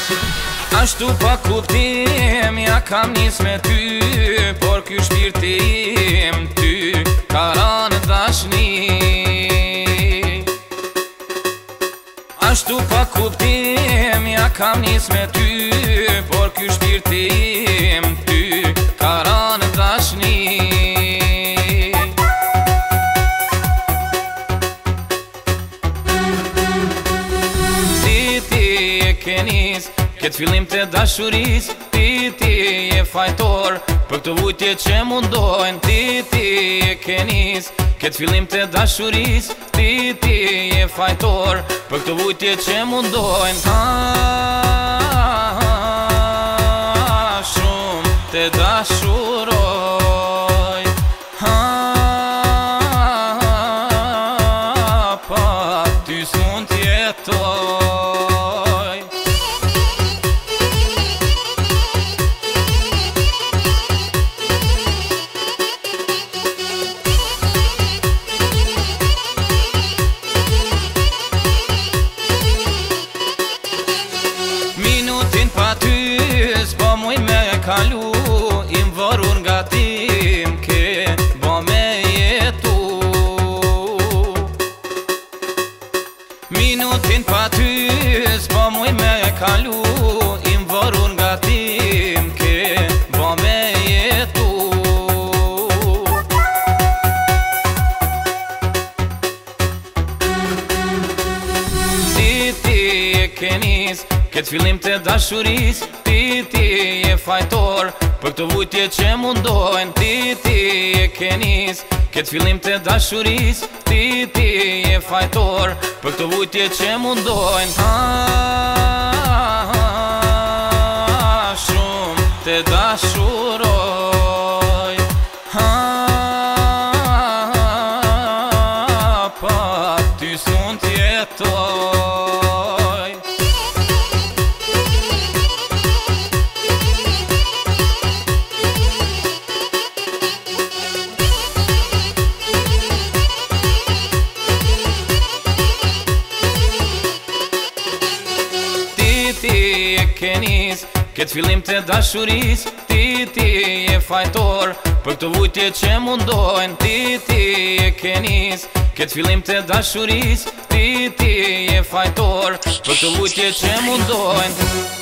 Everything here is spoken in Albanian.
Ashtu pa kuptim, ja kam nis me ty, por ky shpirti im ty ka ranë dashni. Ashtu pa kuptim, ja kam nis me ty, por ky shpirti im ty ka ranë dashni. Si ti e ke nis këtë fillim të dashuris, ti e fajtor për këtë vujtje që mundojnë. Ti e ke nis këtë fillim të dashuris, ti e fajtor për këtë vujtje që mundojnë. Shumë të dashuroj, pa ty s'mund t'jetoj. Pa ty s'po muj me kalu, im varur nga tim ke ba me jetu. Minutin pa ty s'po muj me kalu, im varur nga tim ke ba me jetu. Si ti e ke nis këtë fillim të dashuris, ti e fajtor për këtë vujtje që mundojnë. Ti e ke nis këtë fillim të dashuris, ti e fajtor për këtë vujtje që mundojnë. Shumë të dashuroj, pa ty s'mund t'jetoj. Ti e ke nis këtë fillim të dashuris, ti e fajtor për këtë vujtje që mundojnë. Ti e ke nis këtë fillim të dashuris, ti e fajtor për këtë vujtje që mundojnë.